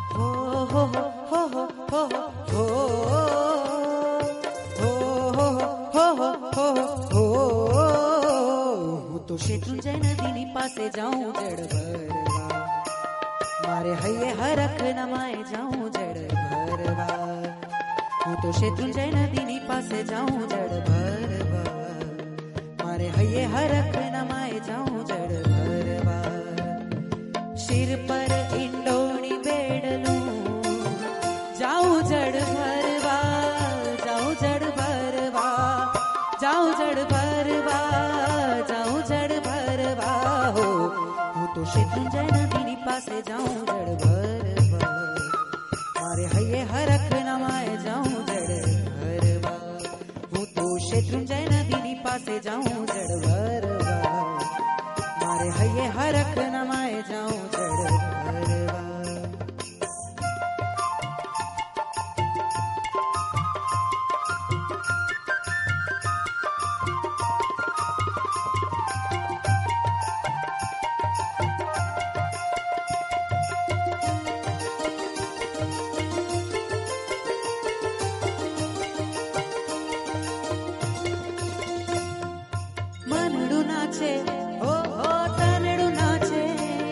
हो हो हो हो हो हो हो हो હું તો શેત્રુંજય નદીની પાસે જાઉં જળ ભરવા, મારે હૈયે હરખ નમાય જાઉં જળ ભરવા. હું તો શેત્રુંજય નદીની પાસે જાઉં જળ ભરવા, મારે હૈયે હરખ નમાય જાઉં જળ ભરવા. શિર પર ઈંડોણી બેડલું જાઉં જળ ભરવા, જાઉં જળ ભરવા, જાઉં જળ ભરવા, જાઉં જળ ભરવા. હો હું તો શેત્રુંજય નદીની પાસે જાઉં જળ ભરવા, મારે હૈયે હરખ નમાય જાઉં જળ ભરવા. હું તો શેત્રુંજય નદીની પાસે જાઉં જળ ભરવા, મારે હૈયે હરખ નમાય જાઉં જળ ભરવા. મનડું નાચે હો હો તનડું નાચે,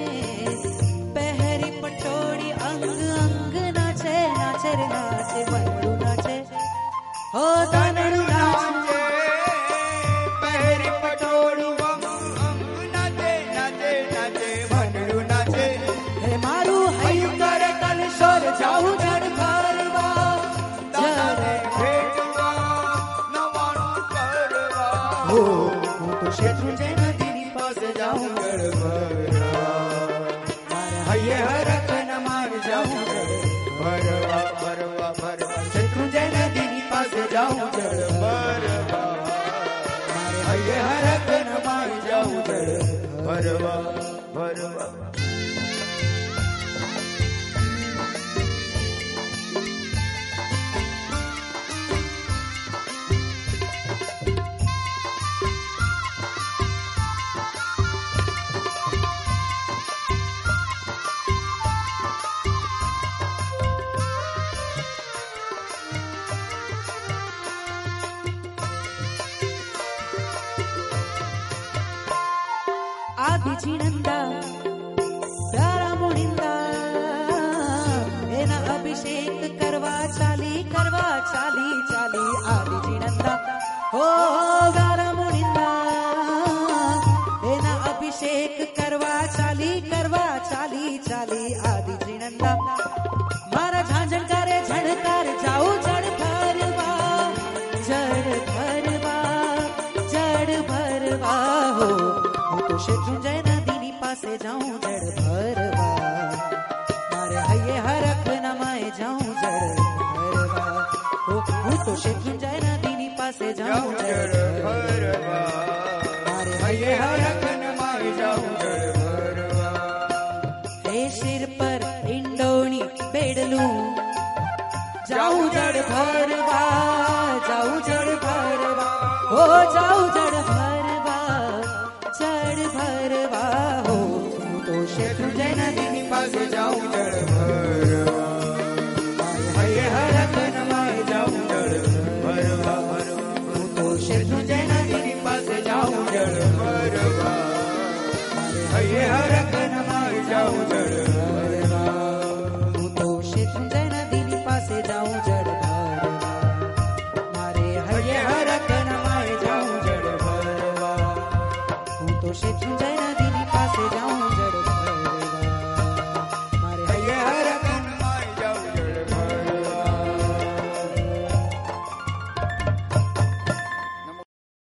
પહેરી પટોળી અંગ અંગ નાચે, નાચે રે નાચે. મનડું નાચે હો તનડું નાચે, પહેરી પટોળું અંગ અંગ નાચે નાચે નાચે મનડું નાચે. હે મારું હૈયું કરે કલશોર જાઉં જળ ભરવા, તારે ભેટવા નવાણું કરવા. હો હું તો શેત્રુંજય નદીની પાસે જાઉં જળ ભરવા, મારે હૈયે હરખ નમાય જાઉં જળ ભરવા ભરવા ભરવા શેત્રુંજય નદીની પાસે જાઉં જળ ભરવા મારે હૈયે હરખ નમાય જાઉં જળ ભરવા ભરવા. આદિ જીણંદા પ્યારા મુનિંદા, એના અભિષેક કરવા ચાલી ચાલી. આદિ જીણંદા હો પ્યારા મુનિંદા, એના અભિષેક કરવા ચાલી ચાલી. આદિ જીણંદા મારા ઝાંઝણ કરે ઝણકાર જાઉં જળ ભરવા, જળ ભરવા, જળ ભરવા. હો હું તો શેત્રુંજય નદીની પાસે જાઉં જળ ભરવા, મારે હૈયે હરખ નમાય જાઉં જળ ભરવા. હું તો શેત્રુંજય નદીની પાસે જાઉં જળ ભરવા, મારે હૈયે હરખ નમાય જાઉં જળ ભરવા. હે શિર પર ઈંડોણી બેડલું જાઉં જળ ભરવા,